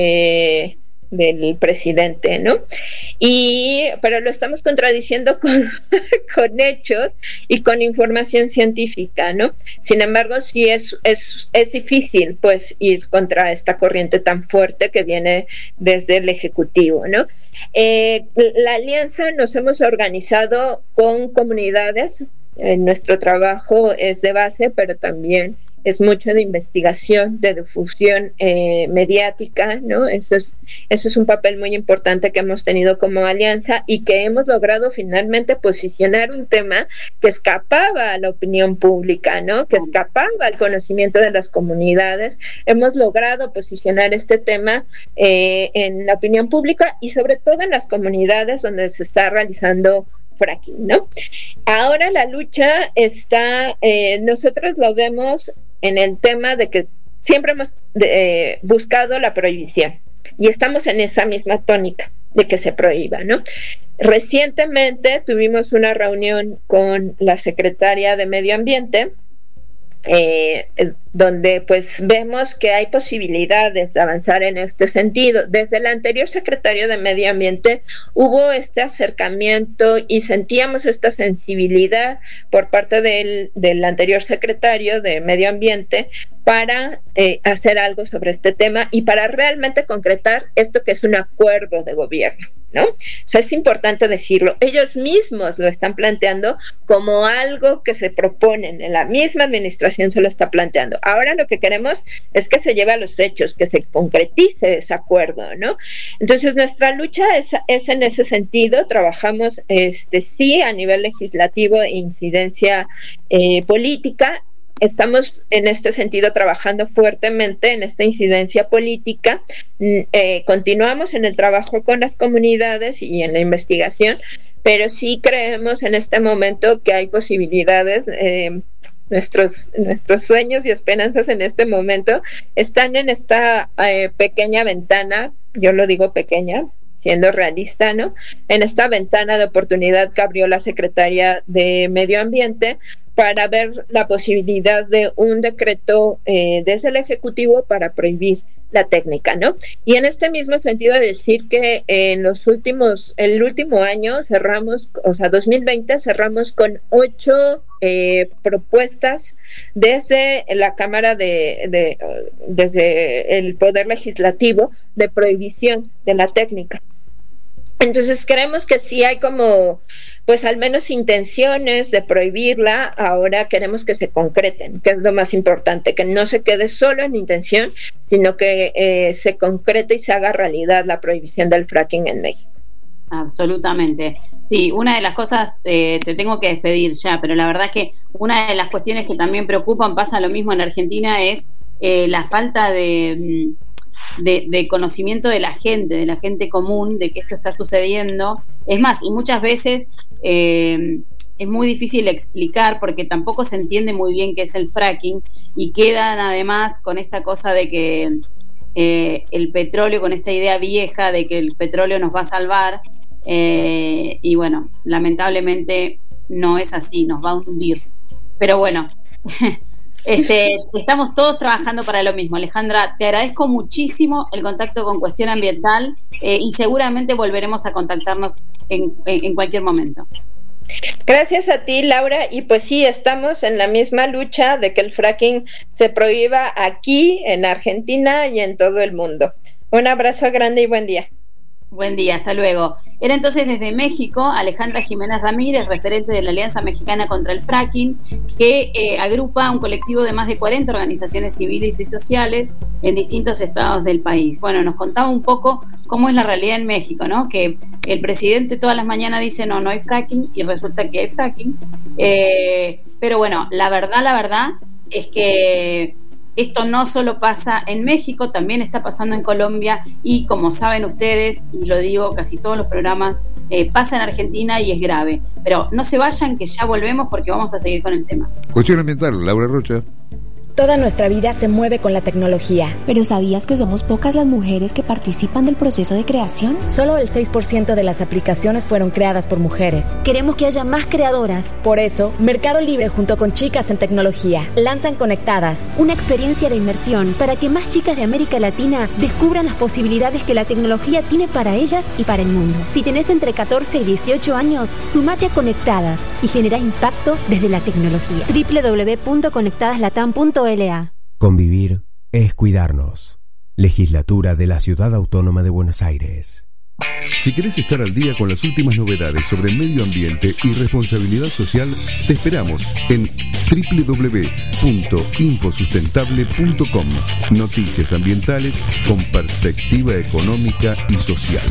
Speaker 15: presidente, ¿no? Pero lo estamos contradiciendo con hechos y con información científica, ¿no? Sin embargo, sí es difícil, pues, ir contra esta corriente tan fuerte que viene desde el Ejecutivo, ¿no? La Alianza nos hemos organizado con comunidades. Nuestro trabajo es de base, pero también es mucho de investigación, de difusión mediática, ¿no? Eso es un papel muy importante que hemos tenido como alianza y que hemos logrado finalmente posicionar un tema que escapaba a la opinión pública, ¿no? Que escapaba al conocimiento de las comunidades. Hemos logrado posicionar este tema en la opinión pública y sobre todo en las comunidades donde se está realizando fracking, ¿no? Ahora la lucha está, nosotros lo vemos en el tema de que siempre hemos buscado la prohibición y estamos en esa misma tónica de que se prohíba, ¿no? Recientemente tuvimos una reunión con la secretaria de Medio Ambiente donde pues vemos que hay posibilidades de avanzar en este sentido. Desde el anterior secretario de Medio Ambiente hubo este acercamiento y sentíamos esta sensibilidad por parte del anterior secretario de Medio Ambiente para hacer algo sobre este tema y para realmente concretar esto que es un acuerdo de gobierno, ¿no? O sea, es importante decirlo. Ellos mismos lo están planteando como algo que se proponen, en la misma administración se lo está planteando. Ahora lo que queremos es que se lleve a los hechos, que se concretice ese acuerdo, ¿no? Entonces nuestra lucha es en ese sentido. Trabajamos sí a nivel legislativo e incidencia política, estamos en este sentido trabajando fuertemente en esta incidencia política. Continuamos en el trabajo con las comunidades y en la investigación, pero sí creemos en este momento que hay posibilidades. Nuestros sueños y esperanzas en este momento están en esta pequeña ventana, yo lo digo pequeña, siendo realista, ¿no? En esta ventana de oportunidad que abrió la Secretaría de Medio Ambiente para ver la posibilidad de un decreto desde el Ejecutivo para prohibir la técnica, ¿no? Y en este mismo sentido decir que en el último año cerramos, 2020 cerramos con 8 propuestas desde la Cámara desde el Poder Legislativo de prohibición de la técnica. Entonces creemos que sí hay como, pues al menos intenciones de prohibirla. Ahora queremos que se concreten, que es lo más importante, que no se quede solo en intención, sino que se concrete y se haga realidad la prohibición del fracking en México.
Speaker 4: Absolutamente. Sí, una de las cosas, te tengo que despedir ya, pero la verdad es que una de las cuestiones que también preocupan, pasa lo mismo en Argentina, es la falta de conocimiento de la gente común, de que esto está sucediendo. Es más, y muchas veces es muy difícil explicar porque tampoco se entiende muy bien qué es el fracking, y quedan además con esta cosa de que el petróleo, con esta idea vieja de que el petróleo nos va a salvar, y bueno, lamentablemente no es así, nos va a hundir. Pero bueno, estamos todos trabajando para lo mismo. Alejandra, te agradezco muchísimo el contacto con Cuestión Ambiental, y seguramente volveremos a contactarnos en cualquier momento.
Speaker 15: Gracias a ti, Laura, y pues sí, estamos en la misma lucha de que el fracking se prohíba aquí en Argentina y en todo el mundo. Un abrazo grande y buen día.
Speaker 4: Buen día, hasta luego. Era entonces desde México Alejandra Jiménez Ramírez, referente de la Alianza Mexicana contra el Fracking, que agrupa un colectivo de más de 40 organizaciones civiles y sociales en distintos estados del país. Bueno, nos contaba un poco cómo es la realidad en México, ¿no? Que el presidente todas las mañanas dice no hay fracking, y resulta que hay fracking. Pero bueno, la verdad es que esto no solo pasa en México, también está pasando en Colombia, y como saben ustedes, y lo digo casi todos los programas, pasa en Argentina y es grave. Pero no se vayan, que ya volvemos porque vamos a seguir con el tema.
Speaker 3: Cuestión Ambiental, Laura Rocha.
Speaker 7: Toda nuestra vida se mueve con la tecnología.
Speaker 16: ¿Pero sabías que somos pocas las mujeres que participan del proceso de creación?
Speaker 7: Solo el 6% de las aplicaciones fueron creadas por mujeres.
Speaker 16: Queremos que haya más creadoras.
Speaker 7: Por eso, Mercado Libre junto con Chicas en Tecnología lanzan Conectadas,
Speaker 16: una experiencia de inmersión para que más chicas de América Latina descubran las posibilidades que la tecnología tiene para ellas y para el mundo. Si tenés entre 14 y 18 años, sumate a Conectadas y genera impacto desde la tecnología. www.conectadaslatam.la.
Speaker 5: Convivir es cuidarnos. Legislatura de la Ciudad Autónoma de Buenos Aires.
Speaker 1: Si querés estar al día con las últimas novedades sobre medio ambiente y responsabilidad social, te esperamos en www.infosustentable.com. Noticias ambientales con perspectiva económica y social.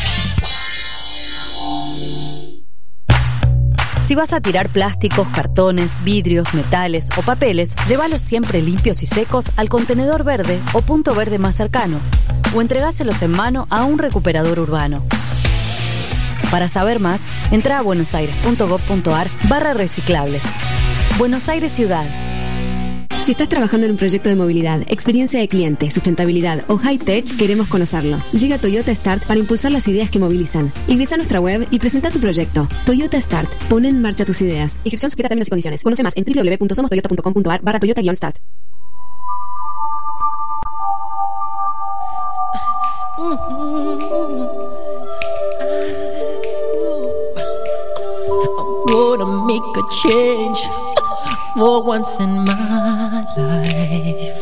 Speaker 6: Si vas a tirar plásticos, cartones, vidrios, metales o papeles, llévalos siempre limpios y secos al contenedor verde o punto verde más cercano, o entregáselos en mano a un recuperador urbano. Para saber más, entra a buenosaires.gov.ar/reciclables. Buenos Aires Ciudad.
Speaker 9: Si estás trabajando en un proyecto de movilidad, experiencia de cliente, sustentabilidad o high-tech, queremos conocerlo. Llega Toyota Start para impulsar las ideas que movilizan. Ingresa a nuestra web y presenta tu proyecto. Toyota Start. Pone en marcha tus ideas. Ejecución sujeta a términos y condiciones. Conoce más en www.somostoyota.com.ar/Toyota-Start.
Speaker 17: Gonna make a change for once in my life.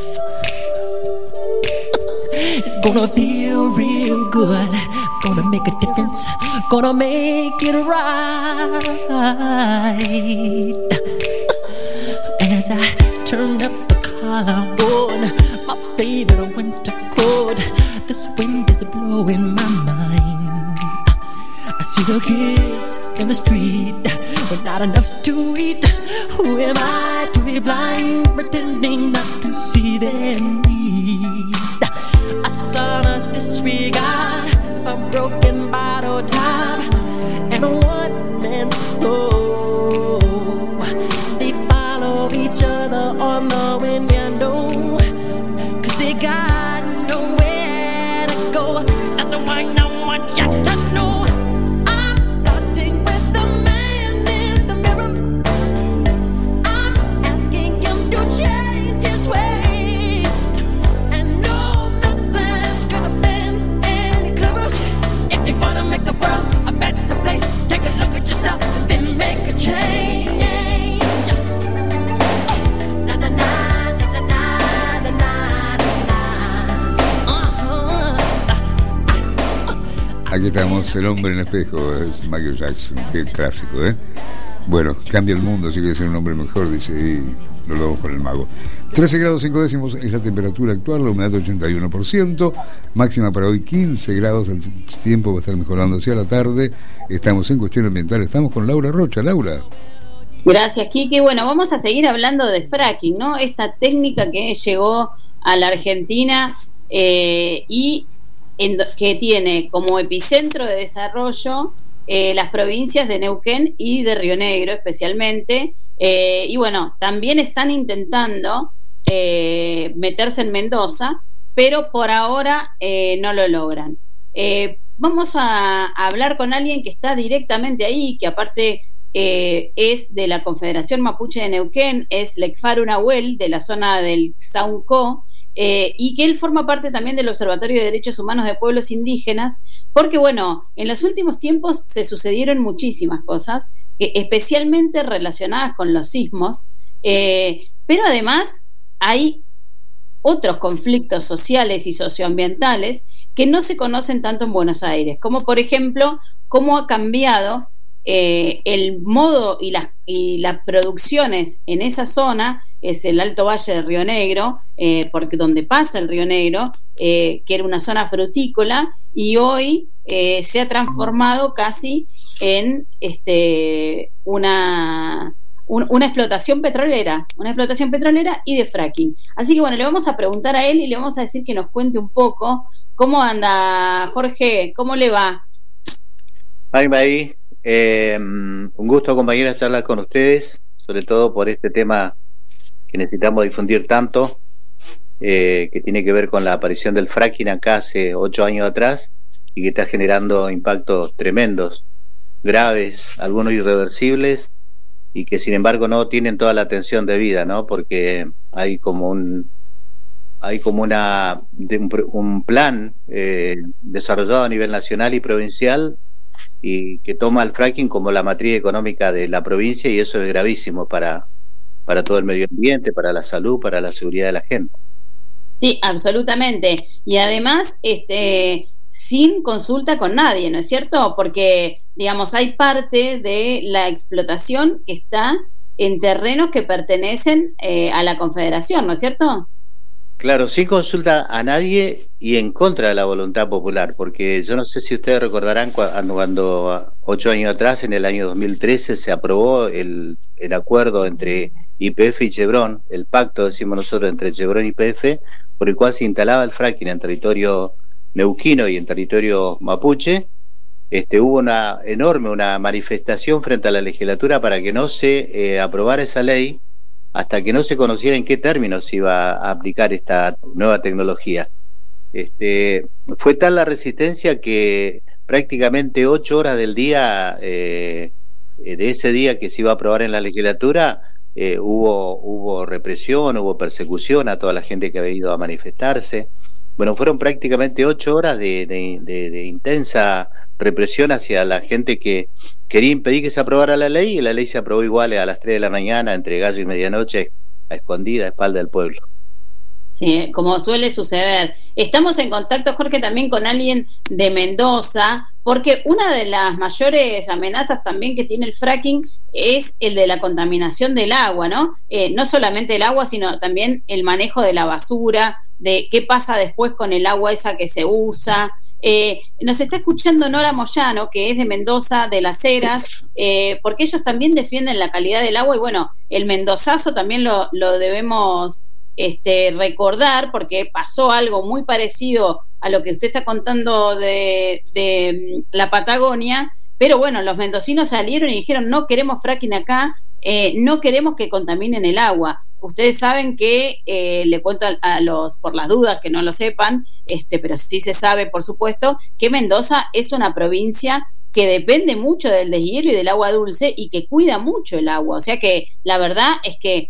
Speaker 17: It's gonna feel real good. Gonna make a difference. Gonna make it right. As I turn up the collar on my favorite winter coat, this wind is blowing my mind. I see the kids in the street with not enough to eat. Who am I to be blind, pretending not to see their need. A sonorous disregard, a broken bottle top, and a one-man soul. They follow each other on the window, 'cause they got nowhere to go. That's the one I want you to know. I'm starting with the man in the mirror. I'm asking him to change his ways, and no message could have been any clearer. If you wanna make the world a better place, take a look at yourself and then make a change. Na na na na na na na na.
Speaker 3: Aquí estamos, El hombre en el espejo, es Michael Jackson, qué clásico, ¿eh? Bueno, cambia el mundo, así que ser un hombre mejor, dice, y lo vamos con el mago. 13 grados 5 décimos es la temperatura actual, la humedad 81%, máxima para hoy 15 grados, el tiempo va a estar mejorando hacia la tarde. Estamos en Cuestión Ambiental, estamos con Laura Rocha. Laura.
Speaker 4: Gracias, Kiki. Bueno, vamos a seguir hablando de fracking, ¿no? Esta técnica que llegó a la Argentina y que tiene como epicentro de desarrollo las provincias de Neuquén y de Río Negro especialmente, y bueno, también están intentando meterse en Mendoza, pero por ahora no lo logran. Vamos a hablar con alguien que está directamente ahí, que aparte es de la Confederación Mapuche de Neuquén, es Lecfaru Nahuel, de la zona del Sauncó, y que él forma parte también del Observatorio de Derechos Humanos de Pueblos Indígenas, porque bueno, en los últimos tiempos se sucedieron muchísimas cosas, especialmente relacionadas con los sismos, pero además hay otros conflictos sociales y socioambientales que no se conocen tanto en Buenos Aires, como por ejemplo, cómo ha cambiado el modo y las producciones en esa zona. Es el Alto Valle del Río Negro, porque donde pasa el Río Negro, que era una zona frutícola, y hoy se ha transformado casi en una explotación petrolera y de fracking. Así que bueno, le vamos a preguntar a él y le vamos a decir que nos cuente un poco cómo anda. Jorge, ¿cómo le va?
Speaker 18: Mari, un gusto, compañeras, charlar con ustedes, sobre todo por este tema que necesitamos difundir tanto, que tiene que ver con la aparición del fracking acá hace 8 años atrás y que está generando impactos tremendos, graves, algunos irreversibles, y que sin embargo no tienen toda la atención debida, ¿no? Porque hay como un plan desarrollado a nivel nacional y provincial, y que toma el fracking como la matriz económica de la provincia, y eso es gravísimo para todo el medio ambiente, para la salud, para la seguridad de la gente.
Speaker 4: Sí, absolutamente. Y además, sin consulta con nadie, ¿no es cierto? Porque, digamos, hay parte de la explotación que está en terrenos que pertenecen a la Confederación, ¿no es cierto?
Speaker 18: Claro, sin consulta a nadie y en contra de la voluntad popular, porque yo no sé si ustedes recordarán cuando 8 años atrás, en el año 2013, se aprobó el acuerdo entre YPF y Chevron, el pacto, decimos nosotros, entre Chevron y YPF, por el cual se instalaba el fracking en territorio neuquino y en territorio mapuche. Hubo una manifestación frente a la legislatura para que no se aprobara esa ley hasta que no se conociera en qué términos se iba a aplicar esta nueva tecnología. Fue tal la resistencia que prácticamente 8 horas del día, de ese día que se iba a aprobar en la legislatura, hubo represión, hubo persecución a toda la gente que había ido a manifestarse. Bueno, fueron prácticamente 8 horas de intensa represión hacia la gente que quería impedir que se aprobara la ley, y la ley se aprobó igual a las 3 de la mañana, entre gallo y medianoche, a escondida, a espalda del pueblo.
Speaker 4: Sí, como suele suceder. Estamos en contacto, Jorge, también con alguien de Mendoza, porque una de las mayores amenazas también que tiene el fracking es el de la contaminación del agua, ¿no? No solamente el agua, sino también el manejo de la basura, de qué pasa después con el agua esa que se usa. Nos está escuchando Nora Moyano, que es de Mendoza, de Las Heras, porque ellos también defienden la calidad del agua y bueno, el mendozazo también lo debemos recordar porque pasó algo muy parecido a lo que usted está contando de la Patagonia, pero bueno, los mendocinos salieron y dijeron no queremos fracking acá, no queremos que contaminen el agua. Ustedes saben que, le cuento a los, por las dudas que no lo sepan, pero sí se sabe, por supuesto, que Mendoza es una provincia que depende mucho del deshielo y del agua dulce y que cuida mucho el agua. O sea que la verdad es que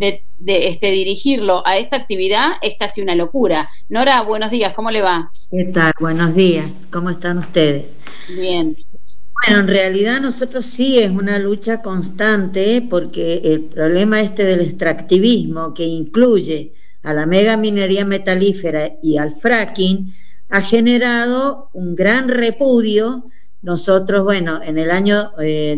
Speaker 4: dirigirlo a esta actividad es casi una locura. Nora, buenos días, ¿cómo le va?
Speaker 19: ¿Qué tal? Buenos días, ¿cómo están ustedes?
Speaker 4: Bien.
Speaker 19: Bueno, en realidad nosotros sí es una lucha constante porque el problema del extractivismo que incluye a la mega minería metalífera y al fracking ha generado un gran repudio. Nosotros, bueno, en el año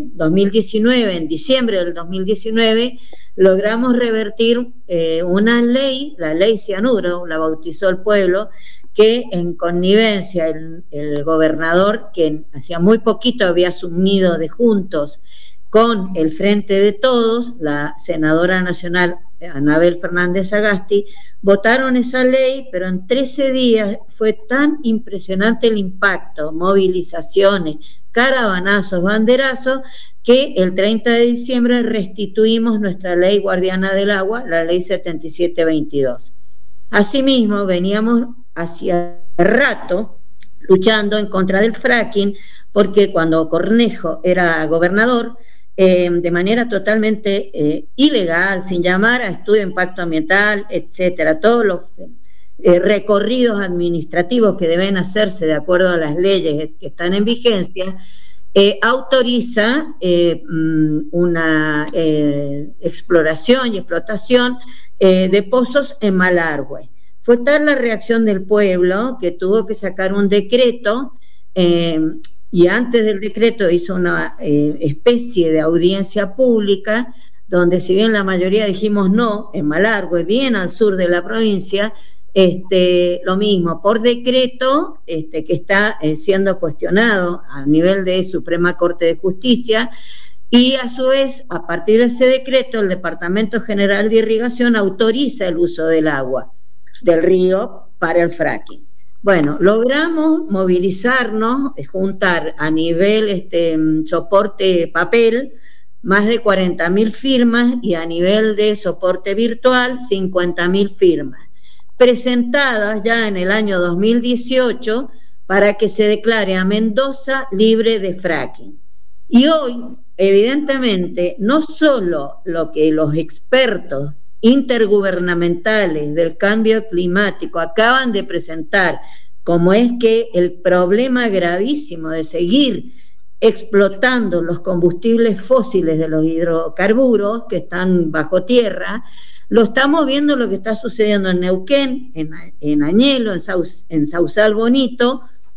Speaker 19: 2019, en diciembre del 2019, logramos revertir una ley, la ley Cianuro, la bautizó el pueblo, que en connivencia el gobernador, que hacía muy poquito había asumido de Juntos con el Frente de Todos, la senadora nacional Anabel Fernández Sagasti, votaron esa ley, pero en 13 días fue tan impresionante el impacto, movilizaciones, caravanazos, banderazos, que el 30 de diciembre restituimos nuestra ley guardiana del agua, la ley 7722. Asimismo, veníamos hacía rato luchando en contra del fracking, porque cuando Cornejo era gobernador, de manera totalmente ilegal, sin llamar a estudio de impacto ambiental, etcétera, todos los recorridos administrativos que deben hacerse de acuerdo a las leyes que están en vigencia, autoriza una exploración y explotación de pozos en Malargüe. Fue tal la reacción del pueblo que tuvo que sacar un decreto y antes del decreto hizo una especie de audiencia pública donde si bien la mayoría dijimos no, en Malargüe, bien al sur de la provincia, lo mismo, por decreto que está siendo cuestionado a nivel de Suprema Corte de Justicia y a su vez, a partir de ese decreto, el Departamento General de Irrigación autoriza el uso del agua del río para el fracking. Bueno, logramos movilizarnos, juntar a nivel soporte papel más de 40.000 firmas y a nivel de soporte virtual 50.000 firmas, presentadas ya en el año 2018 para que se declare a Mendoza libre de fracking. Y hoy, evidentemente, no solo lo que los expertos intergubernamentales del cambio climático acaban de presentar, como es que el problema gravísimo de seguir explotando los combustibles fósiles de los hidrocarburos que están bajo tierra, lo estamos viendo lo que está sucediendo en Neuquén, en Añelo, en Sausal Bonito,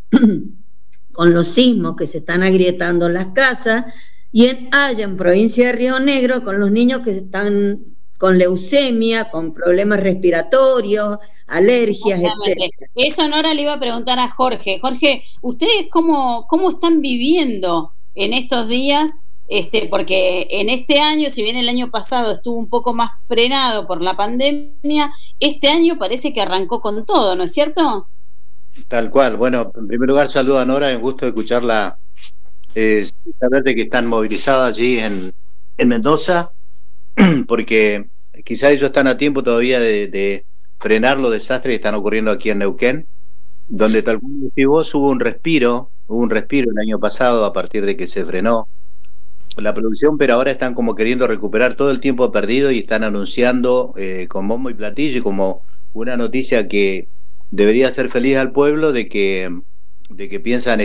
Speaker 19: con los sismos que se están agrietando las casas, y en Haya, en provincia de Río Negro, con los niños que están con leucemia, con problemas respiratorios, alergias, etc.
Speaker 4: Eso, Nora, le iba a preguntar a Jorge. Jorge, ¿ustedes cómo están viviendo en estos días? Porque en este año, si bien el año pasado estuvo un poco más frenado por la pandemia, este año parece que arrancó con todo, ¿no es cierto?
Speaker 18: Tal cual. Bueno, en primer lugar, saludo a Nora, es un gusto escucharla, saber de que están movilizados allí en Mendoza, porque quizá ellos están a tiempo todavía de frenar los desastres que están ocurriendo aquí en Neuquén, donde tal como decís vos, hubo un respiro el año pasado a partir de que se frenó la producción, pero ahora están como queriendo recuperar todo el tiempo perdido y están anunciando con bombo y platillo como una noticia que debería hacer feliz al pueblo de que piensan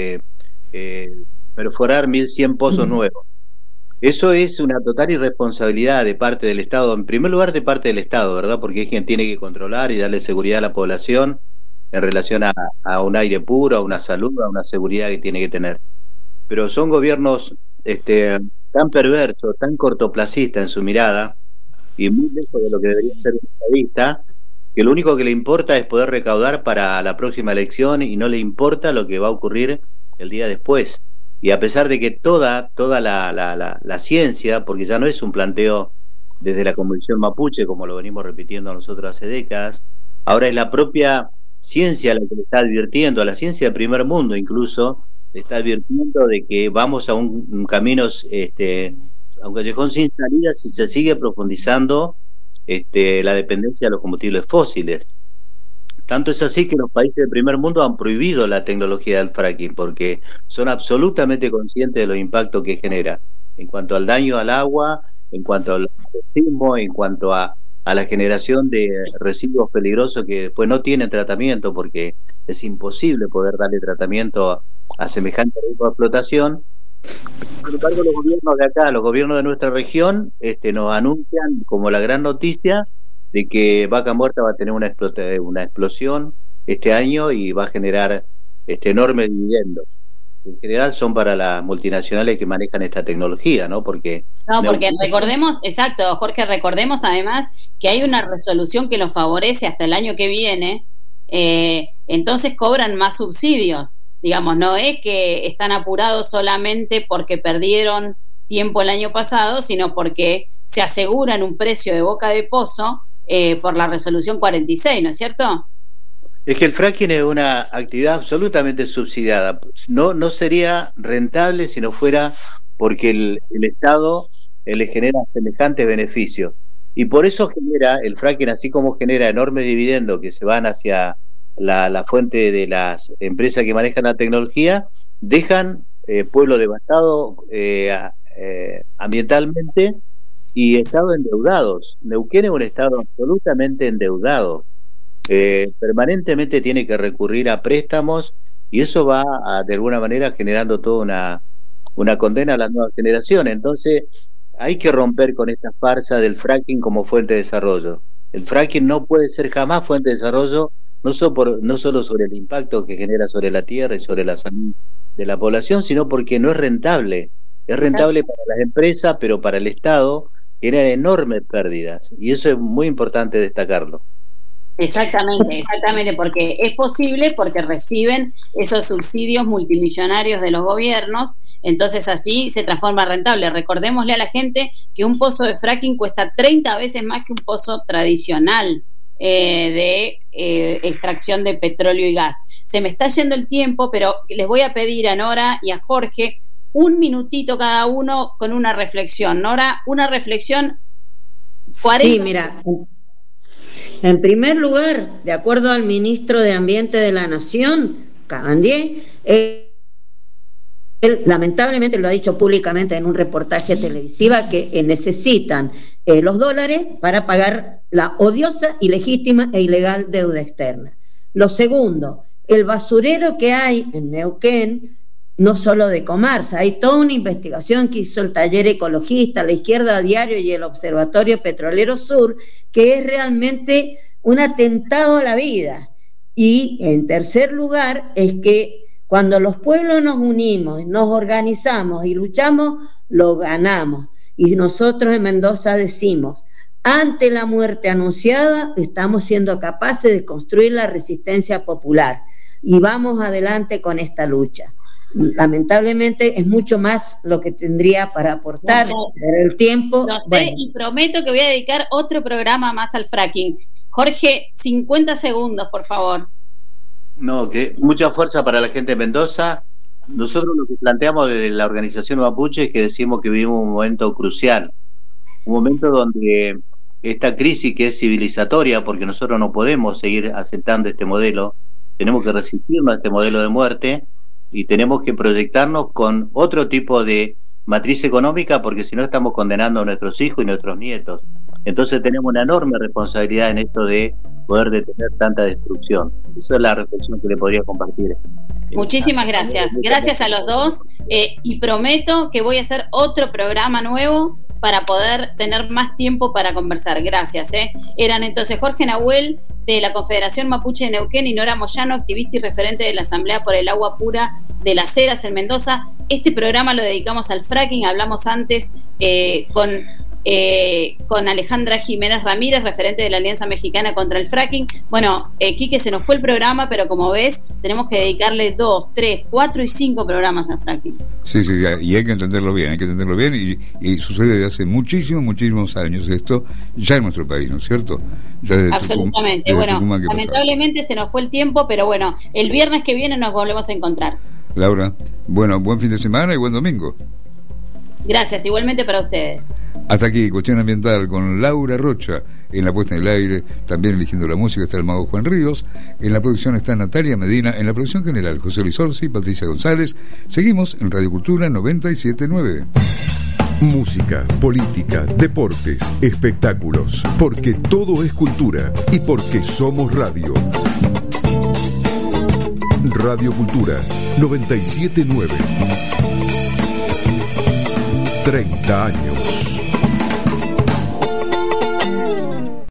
Speaker 18: perforar 1.100 pozos nuevos. Eso es una total irresponsabilidad de parte del Estado, en primer lugar de parte del Estado, ¿verdad? Porque es quien tiene que controlar y darle seguridad a la población en relación a un aire puro, a una salud, a una seguridad que tiene que tener. Pero son gobiernos tan perversos, tan cortoplacistas en su mirada y muy lejos de lo que debería ser un estadista, que lo único que le importa es poder recaudar para la próxima elección y no le importa lo que va a ocurrir el día después. Y a pesar de que toda la ciencia, porque ya no es un planteo desde la Convención Mapuche, como lo venimos repitiendo nosotros hace décadas, ahora es la propia ciencia la que le está advirtiendo, a la ciencia del primer mundo incluso, le está advirtiendo de que vamos a un camino, a un callejón sin salida si se sigue profundizando la dependencia de los combustibles fósiles. Tanto es así que los países del primer mundo han prohibido la tecnología del fracking porque son absolutamente conscientes de los impactos que genera en cuanto al daño al agua, en cuanto al sismo, en cuanto a la generación de residuos peligrosos que después no tienen tratamiento porque es imposible poder darle tratamiento a semejante ritmo de explotación. Sin embargo, los gobiernos de acá, los gobiernos de nuestra región, nos anuncian como la gran noticia de que Vaca Muerta va a tener una explosión este año y va a generar enormes dividendos. En general son para las multinacionales que manejan esta tecnología, ¿no? Porque
Speaker 4: recordemos, exacto, Jorge, recordemos además que hay una resolución que los favorece hasta el año que viene, entonces cobran más subsidios. Digamos, no es que están apurados solamente porque perdieron tiempo el año pasado, sino porque se aseguran un precio de boca de pozo por la resolución 46, ¿no es cierto?
Speaker 18: Es que el fracking es una actividad absolutamente subsidiada. No sería rentable si no fuera porque el Estado le genera semejantes beneficios. Y por eso genera el fracking, así como genera enormes dividendos que se van hacia la fuente de las empresas que manejan la tecnología, dejan pueblo devastado ambientalmente y estados endeudados. Neuquén es un estado absolutamente endeudado. Permanentemente tiene que recurrir a préstamos y eso va de alguna manera generando toda una condena a las nuevas generaciones. Entonces hay que romper con esta farsa del fracking como fuente de desarrollo. El fracking no puede ser jamás fuente de desarrollo, no solo sobre el impacto que genera sobre la tierra y sobre la salud de la población, sino porque no es rentable. Es rentable para las empresas, pero para el Estado genera enormes pérdidas y eso es muy importante destacarlo.
Speaker 4: Exactamente, porque es posible porque reciben esos subsidios multimillonarios de los gobiernos, entonces así se transforma rentable. Recordémosle a la gente que un pozo de fracking cuesta 30 veces más que un pozo tradicional de extracción de petróleo y gas. Se me está yendo el tiempo, pero les voy a pedir a Nora y a Jorge un minutito cada uno con una reflexión. Nora, una reflexión 40.
Speaker 19: Sí, mira, en primer lugar, de acuerdo al ministro de Ambiente de la Nación, Cabandier, él lamentablemente lo ha dicho públicamente en un reportaje televisivo que necesitan los dólares para pagar la odiosa, ilegítima e ilegal deuda externa. Lo segundo, el basurero que hay en Neuquén, no solo de Comarsa, hay toda una investigación que hizo el Taller Ecologista, La Izquierda a Diario y el Observatorio Petrolero Sur, que es realmente un atentado a la vida. Y en tercer lugar, es que cuando los pueblos nos unimos, nos organizamos y luchamos, lo ganamos. Y nosotros en Mendoza decimos, ante la muerte anunciada, estamos siendo capaces de construir la resistencia popular. Y vamos adelante con esta lucha. Lamentablemente es mucho más lo que tendría para aportar, pero el tiempo...
Speaker 4: Lo sé, y prometo que voy a dedicar otro programa más al fracking. Jorge, 50 segundos, por favor.
Speaker 18: No, que mucha fuerza para la gente de Mendoza. Nosotros lo que planteamos desde la organización Mapuche es que decimos que vivimos un momento crucial, un momento donde esta crisis que es civilizatoria, porque nosotros no podemos seguir aceptando este modelo, tenemos que resistirnos a este modelo de muerte y tenemos que proyectarnos con otro tipo de matriz económica, porque si no estamos condenando a nuestros hijos y nuestros nietos. Entonces tenemos una enorme responsabilidad en esto de poder detener tanta destrucción. Esa es la reflexión que le podría compartir.
Speaker 4: Muchísimas gracias. Gracias a los dos y prometo que voy a hacer otro programa nuevo para poder tener más tiempo para conversar. Gracias. Eran entonces Jorge Nahuel, de la Confederación Mapuche de Neuquén, y Nora Moyano, activista y referente de la Asamblea por el Agua Pura de Las Heras en Mendoza. Este programa lo dedicamos al fracking. Hablamos antes con con Alejandra Jiménez Ramírez, referente de la Alianza Mexicana contra el Fracking. Bueno, Quique, se nos fue el programa, pero como ves, tenemos que dedicarle 2, 3, 4 y 5 programas al fracking.
Speaker 3: Sí, y hay que entenderlo bien, y sucede desde hace muchísimos años esto, ya en nuestro país, ¿no es cierto? Ya
Speaker 4: absolutamente. Tucumán, lamentablemente se nos fue el tiempo, pero bueno, el viernes que viene nos volvemos a encontrar.
Speaker 3: Laura, bueno, buen fin de semana y buen domingo.
Speaker 4: Gracias, igualmente para ustedes.
Speaker 3: Hasta aquí, Cuestión Ambiental con Laura Rocha en la puesta en el aire, también eligiendo la música está el mago Juan Ríos, en la producción está Natalia Medina, en la producción general José Luis Orsi, Patricia González. Seguimos en Radio Cultura 97.9.
Speaker 1: Música, política, deportes, espectáculos, porque todo es cultura y porque somos radio. Radio Cultura 97.9. 30 años.